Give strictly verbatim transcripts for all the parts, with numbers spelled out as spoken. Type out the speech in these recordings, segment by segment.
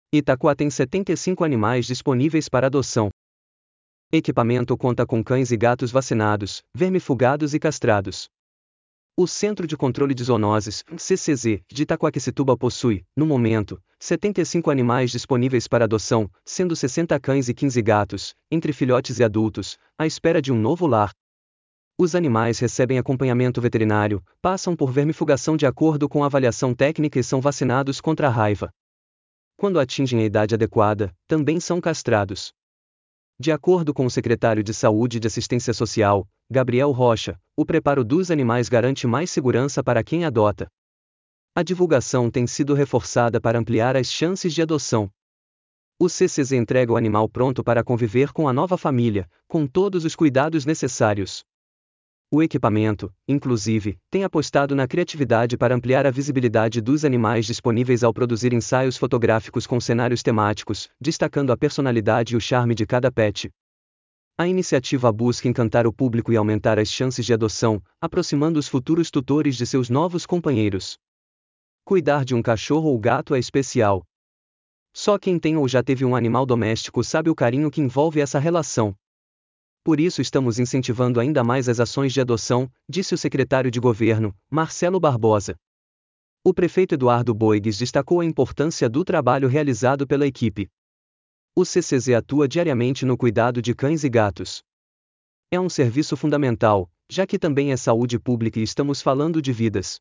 Itaquá tem setenta e cinco animais disponíveis para adoção. Equipamento conta com cães e gatos vacinados, vermifugados e castrados. O Centro de Controle de Zoonoses, C C Z, de Itaquaquecetuba possui, no momento, setenta e cinco animais disponíveis para adoção, sendo sessenta cães e quinze gatos, entre filhotes e adultos, à espera de um novo lar. Os animais recebem acompanhamento veterinário, passam por vermifugação de acordo com a avaliação técnica e são vacinados contra a raiva. Quando atingem a idade adequada, também são castrados. De acordo com o secretário de Saúde e de Assistência Social, Gabriel Rocha, o preparo dos animais garante mais segurança para quem adota. A divulgação tem sido reforçada para ampliar as chances de adoção. O C C Z entrega o animal pronto para conviver com a nova família, com todos os cuidados necessários. O equipamento, inclusive, tem apostado na criatividade para ampliar a visibilidade dos animais disponíveis ao produzir ensaios fotográficos com cenários temáticos, destacando a personalidade e o charme de cada pet. A iniciativa busca encantar o público e aumentar as chances de adoção, aproximando os futuros tutores de seus novos companheiros. Cuidar de um cachorro ou gato é especial. Só quem tem ou já teve um animal doméstico sabe o carinho que envolve essa relação. Por isso estamos incentivando ainda mais as ações de adoção, disse o secretário de Governo, Marcelo Barbosa. O prefeito Eduardo Boigues destacou a importância do trabalho realizado pela equipe. O C C Z atua diariamente no cuidado de cães e gatos. É um serviço fundamental, já que também é saúde pública e estamos falando de vidas.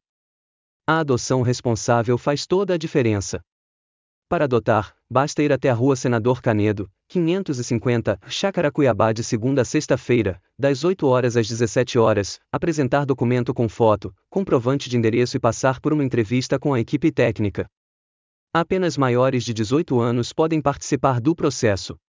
A adoção responsável faz toda a diferença. Para adotar, basta ir até a Rua Senador Canedo, quinhentos e cinquenta, Chácara Cuiabá de segunda a sexta-feira, das oito horas às dezessete horas, apresentar documento com foto, comprovante de endereço e passar por uma entrevista com a equipe técnica. Apenas maiores de dezoito anos podem participar do processo.